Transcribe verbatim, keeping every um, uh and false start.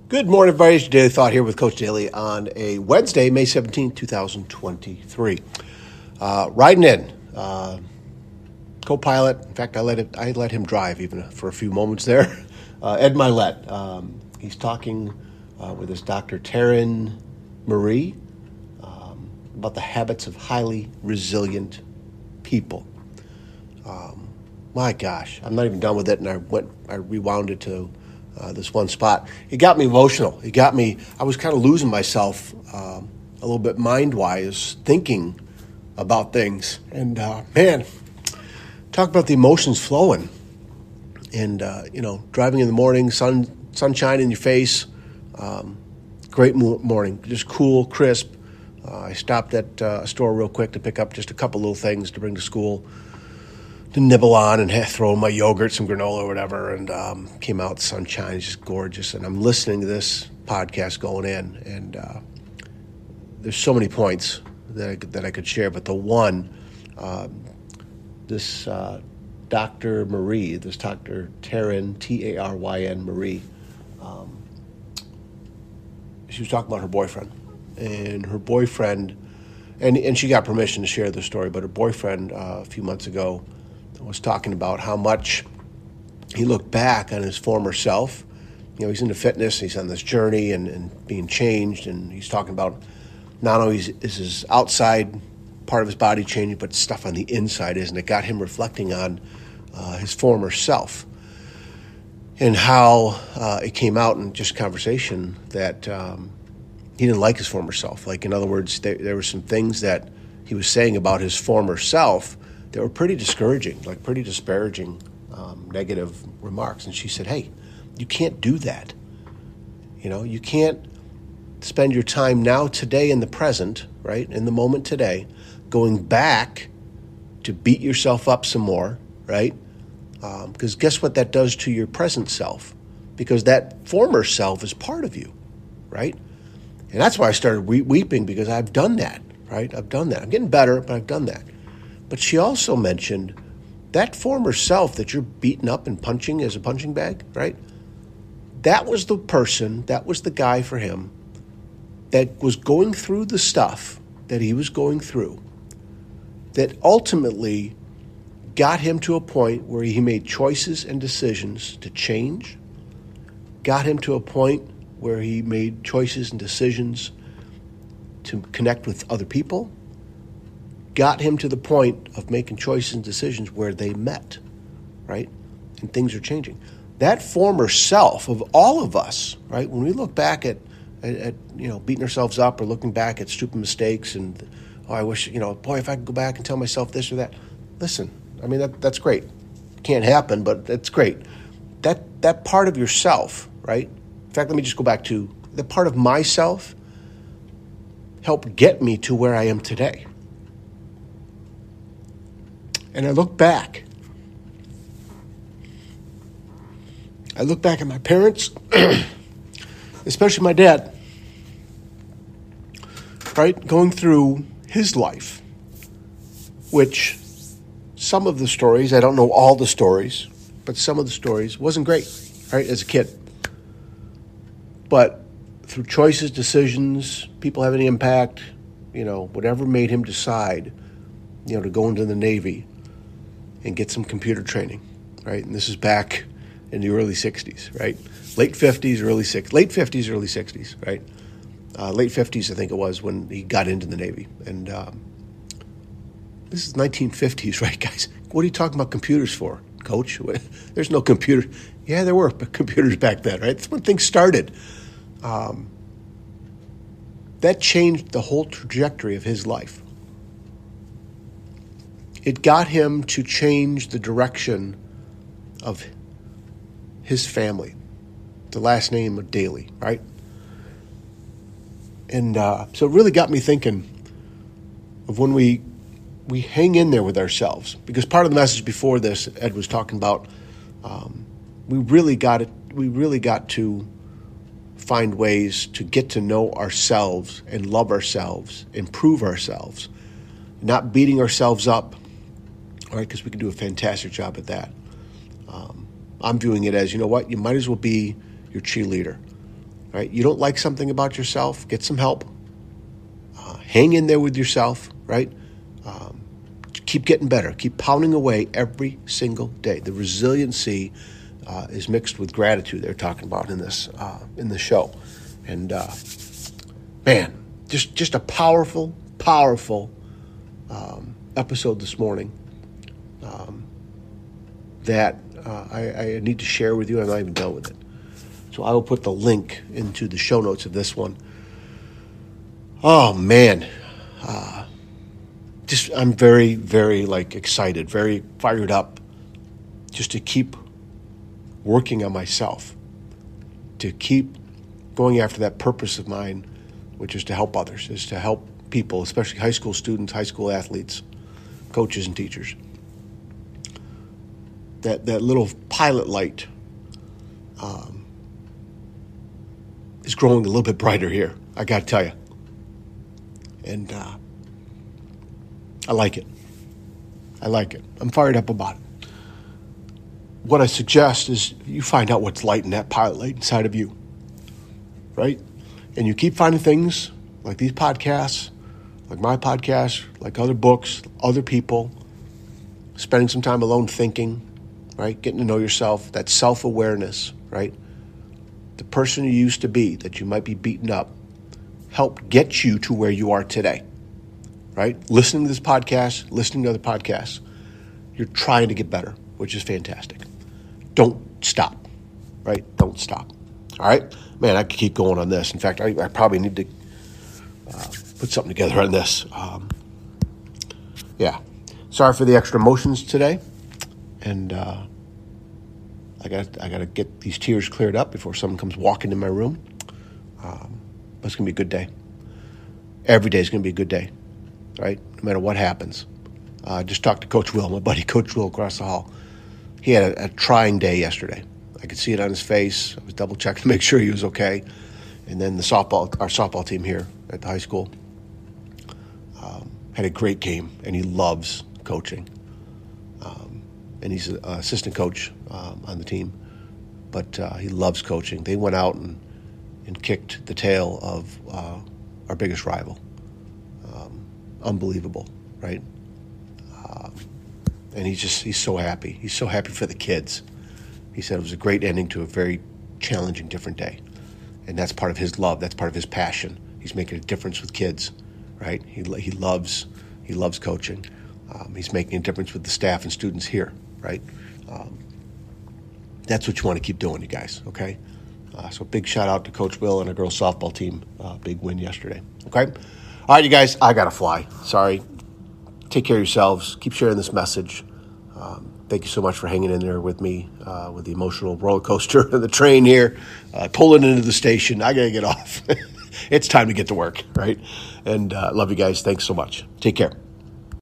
Good morning, everybody. It's your Daily Thought here with Coach Daly on a Wednesday, May seventeenth, twenty twenty-three. Uh, riding in, uh, co-pilot. In fact, I let it, I let him drive even for a few moments there. Uh, Ed Mylett. Um, he's talking uh, with his Doctor Taryn Marie um, about the habits of highly resilient people. Um, my gosh, I'm not even done with it, and I went, I rewound it to Uh, this one spot. It got me emotional. It got me, I was kind of losing myself um, a little bit mind-wise, thinking about things. And uh, man, talk about the emotions flowing. And, uh, you know, driving in the morning, sun sunshine in your face, um, great mo- morning, just cool, crisp. Uh, I stopped at uh, a store real quick to pick up just a couple little things to bring to school, to nibble on and throw in my yogurt, some granola or whatever, and um, came out, sunshine, just gorgeous. And I'm listening to this podcast going in, and uh, there's so many points that I, that I could share, but the one, um, this uh, Doctor Marie, this Doctor Taryn, T A R Y N, Marie, um, she was talking about her boyfriend, and her boyfriend, and, and she got permission to share the story, but her boyfriend uh, a few months ago was talking about how much he looked back on his former self. You know, he's into fitness, he's on this journey and, and being changed, and he's talking about not only is, is his outside part of his body changing, but stuff on the inside is, and it got him reflecting on uh, his former self and how uh, it came out in just conversation that um, he didn't like his former self. Like, in other words, there, there were some things that he was saying about his former self that were pretty discouraging, like pretty disparaging, um, negative remarks. And she said, hey, you can't do that. You know, you can't spend your time now, today, in the present, right, in the moment today, going back to beat yourself up some more, right? Because um, guess what that does to your present self? Because that former self is part of you, right? And that's why I started we- weeping, because I've done that, right? I've done that. I'm getting better, but I've done that. But she also mentioned that former self that you're beating up and punching as a punching bag, right? That was the person, that was the guy for him that was going through the stuff that he was going through that ultimately got him to a point where he made choices and decisions to change, got him to a point where he made choices and decisions to connect with other people, got him to the point of making choices and decisions where they met, right? And things are changing. That former self of all of us, right? When we look back at, at, at you know, beating ourselves up or looking back at stupid mistakes and, oh, I wish, you know, boy, if I could go back and tell myself this or that. Listen, I mean, that that's great. Can't happen, but that's great. That that part of yourself, right? In fact, let me just go back to the part of myself helped get me to where I am today. And I look back. I look back at my parents, especially my dad, right? Going through his life, which some of the stories, I don't know all the stories, but some of the stories wasn't great, right, as a kid. But through choices, decisions, people having an impact, you know, whatever made him decide, you know, to go into the Navy and get some computer training, right? And this is back in the early sixties, right? Late fifties, early six, late fifties, early sixties, right? Uh, late fifties, I think it was, when he got into the Navy. And um, this is nineteen fifties, right, guys? What are you talking about computers for, Coach? There's no computer. Yeah, there were computers back then, right? That's when things started. Um, that changed the whole trajectory of his life. It got him to change the direction of his family, the last name of Daly, right? And uh, so it really got me thinking of when we we hang in there with ourselves. Because part of the message before this, Ed was talking about, um, we really got it. We really got to find ways to get to know ourselves and love ourselves, improve ourselves, not beating ourselves up, all right, because we can do a fantastic job at that. Um, I'm viewing it as, you know what, you might as well be your cheerleader. right? You don't like something about yourself, get some help. Uh, hang in there with yourself, right? Um, keep getting better. Keep pounding away every single day. The resiliency uh, is mixed with gratitude they're talking about in this uh, in the show. And, uh, man, just, just a powerful, powerful um, episode this morning um, that uh, I, I need to share with you. I'm not even done with it. So I will put the link into the show notes of this one. Oh, man. Uh, just I'm very, very, like, excited, very fired up just to keep working on myself, to keep going after that purpose of mine, which is to help others, is to help people, especially high school students, high school athletes, coaches, and teachers. That that little pilot light um, is growing a little bit brighter here, I got to tell you. And uh, I like it. I like it. I'm fired up about it. What I suggest is you find out what's lighting that pilot light inside of you, right? And you keep finding things like these podcasts, like my podcast, like other books, other people, spending some time alone thinking, right? Getting to know yourself, that self-awareness, right? The person you used to be that you might be beaten up helped get you to where you are today, right? Listening to this podcast, listening to other podcasts, you're trying to get better, which is fantastic. Don't stop, right? Don't stop. All right? Man, I could keep going on this. In fact, I, I probably need to uh, put something together on this. Um, yeah. Sorry for the extra emotions today. And uh, I got I got to get these tears cleared up before someone comes walking in my room. Um, but it's going to be a good day. Every day is going to be a good day, right? No matter what happens. I uh, just talked to Coach Will, my buddy Coach Will across the hall. He had a, a trying day yesterday. I could see it on his face. I was double checking to make sure he was okay. And then the softball, our softball team here at the high school um, had a great game, and he loves coaching. Um, and he's an assistant coach um, on the team, but uh, he loves coaching. They went out and, and kicked the tail of uh, our biggest rival. Um, unbelievable, right? Um, and he's just, he's so happy. He's so happy for the kids. He said it was a great ending to a very challenging, different day. And that's part of his love. That's part of his passion. He's making a difference with kids, right? He he loves he loves coaching. Um, he's making a difference with the staff and students here, right? Um, that's what you want to keep doing, you guys, okay? Uh, so big shout out to Coach Will and our girls softball team. Uh, big win yesterday, okay? All right, you guys, I got to fly. Sorry. Take care of yourselves. Keep sharing this message. Um, Thank you so much for hanging in there with me uh, with the emotional roller coaster and the train here, uh, pulling into the station. I got to get off. It's time to get to work, right? And uh, love you guys. Thanks so much. Take care.